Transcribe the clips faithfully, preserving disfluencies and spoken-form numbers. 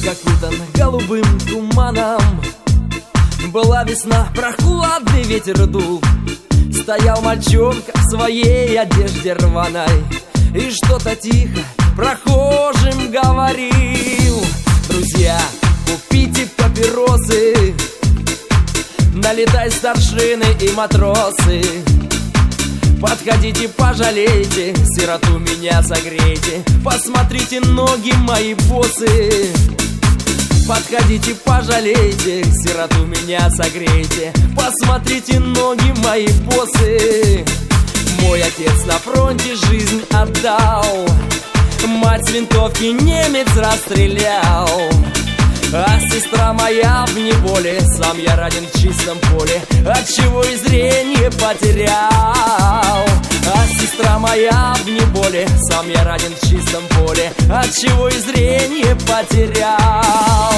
окутан голубым туманом. Была весна, прохладный ветер дул. Стоял мальчонка в своей одежде рваной и что-то тихо прохожим говорил: друзья, купите папиросы, налетай старшины и матросы. Подходите, пожалейте, сироту меня согрейте, посмотрите, ноги мои босы. Подходите, пожалейте, сироту меня согрейте, посмотрите, ноги мои босы. Мой отец на фронте жизнь отдал, мать с винтовки немец расстрелял, а сестра моя в неволе, сам я ранен в чистом поле, отчего и зрение потерял. А сестра моя в неволе, сам я ранен в чистом поле, отчего и зрение потерял.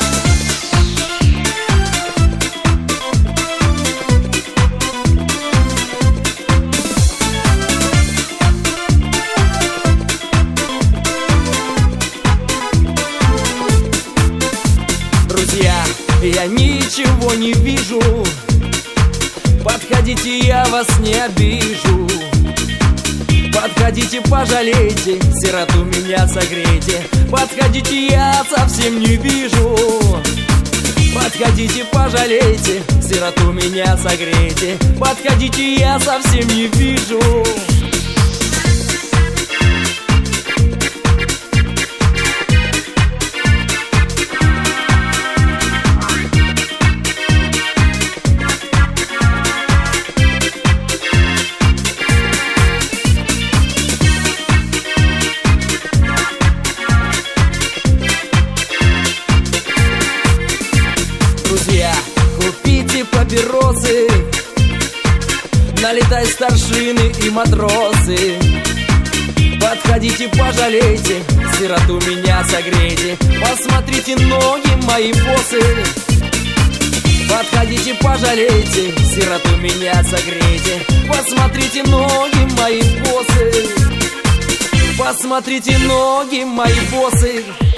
Друзья, я ничего не вижу, подходите, я вас не обижу. Подходите, пожалейте, сироту меня согрейте, подходите, я совсем не вижу. Подходите, пожалейте, сироту меня согрейте, подходите, я совсем не вижу. Друзья, купите папиросы, налетай старшины и матросы. Подходите, пожалейте, сироту меня согрейте, посмотрите, ноги мои босы. Подходите, пожалейте, сироту меня согрейте, посмотрите, ноги мои босы. Посмотрите, ноги мои босы.